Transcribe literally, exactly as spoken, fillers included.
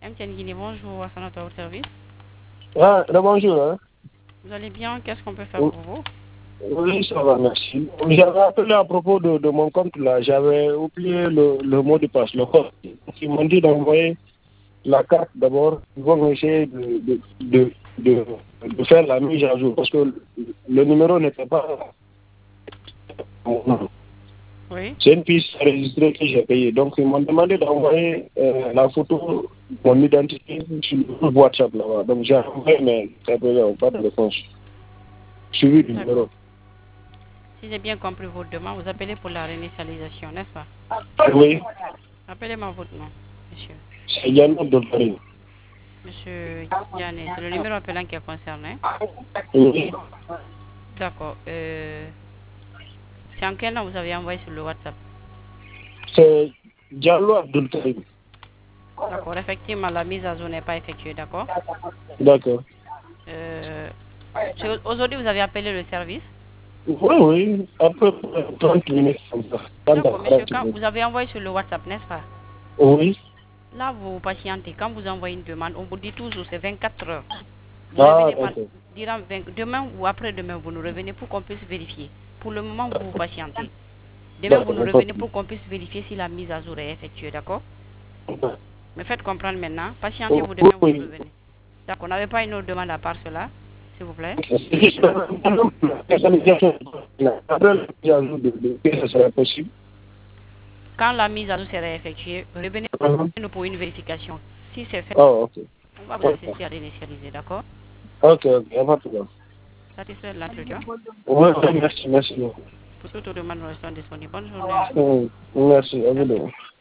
M T N Guinée, bonjour, à notre service. Ah, bonjour. Hein. Vous allez bien? Qu'est-ce qu'on peut faire pour vous? Oui, ça va, merci. J'avais appelé à propos de, de mon compte là. J'avais oublié le, le mot de passe, le code. Ils m'ont dit d'envoyer la carte d'abord. Ils vont essayer de, de, de, de, de faire la mise à jour parce que le numéro n'était pas. Oui. C'est une piste enregistrée que j'ai payée. Donc, ils m'ont demandé d'envoyer euh, la photo de mon identité sur le WhatsApp là-bas. Donc, j'ai envoyé, mais ça peut pas de réponse. Suivi du numéro. Si j'ai bien compris votre demande, vous appelez pour la réinitialisation, n'est-ce pas? Oui. Appelez-moi votre nom, monsieur. C'est Yann Abdelkarim. Monsieur Yann, c'est le numéro appelant qui est concerné. Oui. D'accord. Euh, c'est en quel nom vous avez envoyé sur le WhatsApp? C'est Diallo Abdelkarim. D'accord, effectivement, la mise à jour n'est pas effectuée, d'accord? D'accord. Euh, Aujourd'hui, vous avez appelé le service? Oui, oui, après trente minutes comme ça. D'accord, monsieur, quand vous avez envoyé sur le WhatsApp, n'est-ce pas? Oui. Là, vous patientez. Quand vous envoyez une demande, on vous dit toujours c'est vingt-quatre heures. Vous Ah, revenez pas, d'accord. durant vingt, demain ou après-demain, vous nous revenez pour qu'on puisse vérifier. Pour le moment, vous vous patientez. Demain, vous nous revenez pour qu'on puisse vérifier si la mise à jour est effectuée, d'accord? Me faites comprendre maintenant. Patientez-vous, demain, vous nous revenez. D'accord, on n'avait pas une autre demande à part cela, s'il vous plaît. Ça sera possible. Quand la mise à jour sera effectuée, revenez-nous pour une vérification. Si c'est fait, Oh, ok. on va vous assister à réinitialiser, d'accord? Ok, ok, il n'y a pas de problème. Satisfait de l'entretien? Oui, merci, merci. Pour toute demande, nous restons disponibles. Bonne journée. Merci, à vous.